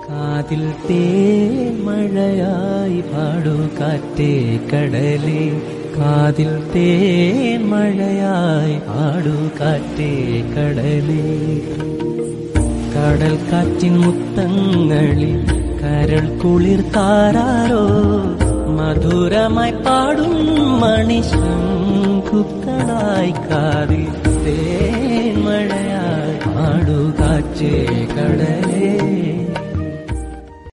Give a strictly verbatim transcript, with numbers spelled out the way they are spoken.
കാതിൽ തേൻമഴയായി പാടൂ കാറ്റേ കടലേ, കാതിൽ തേൻമഴയായി പാടൂ കാറ്റേ കടലേ. കടൽ കാറ്റിൻ മുത്തങ്ങളിൽ കരൾ കുളിർത്താരോ, മധുരമായി പാടും മണിശങ്കുക്കളായി കാതിൽ തേൻമഴയായി പാടൂ കാറ്റേ കടലേ.